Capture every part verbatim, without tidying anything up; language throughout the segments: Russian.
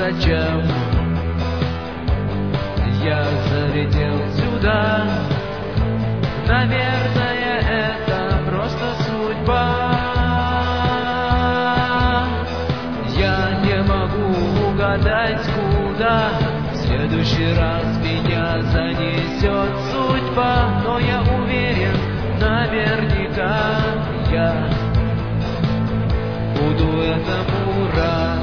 зачем я залетел сюда. Наверное, это просто судьба. Я не могу угадать, куда в следующий раз меня занесет судьба. Но я уверен, наверняка я буду этому рад.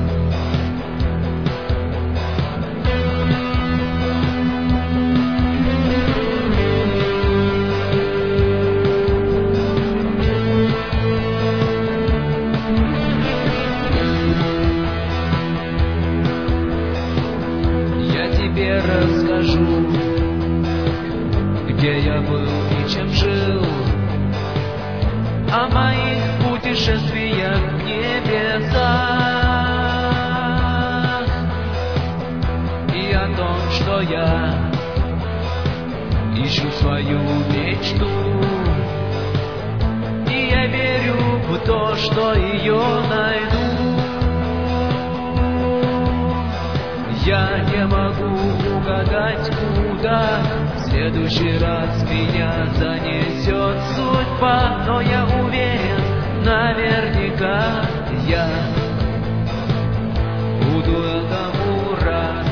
Я расскажу, где я был и чем жил, о моих путешествиях в небеса и о том, что я ищу свою мечту. И я верю в то, что ее найду. Я не могу угадать, куда в следующий раз меня занесет судьба. Но я уверен, наверняка я буду этому рад.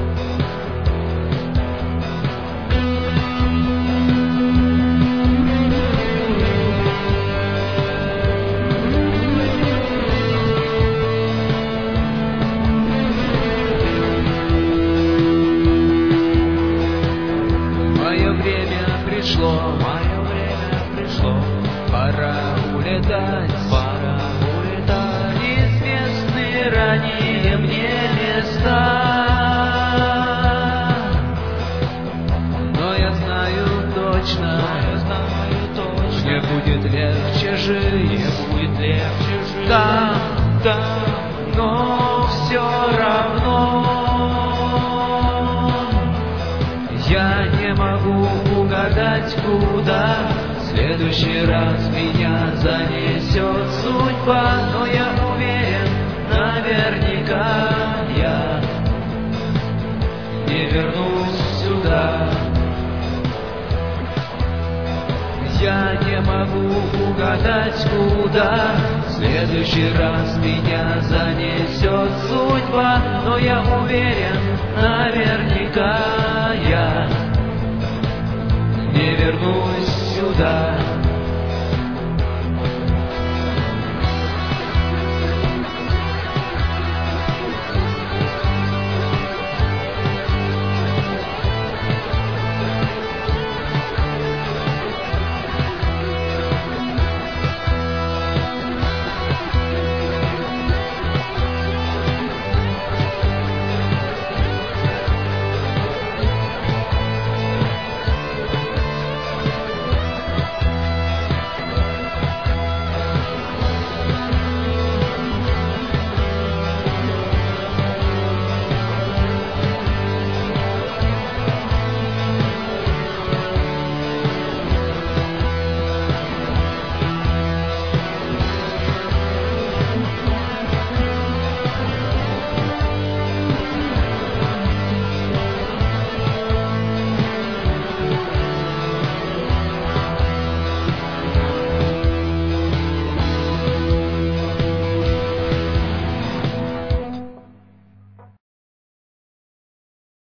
Пришло, мое время пришло, пора улетать, пора улетать. Известные ранее мне места, но я знаю точно, я знаю точно, мне будет легче жить, мне будет легче жить там, там, но все равно я не могу угадать, куда в следующий раз меня занесет судьба. Но я уверен, наверняка я не вернусь сюда. Я не могу угадать, куда в следующий раз меня занесет судьба. Но я уверен, наверняка я не вернусь сюда.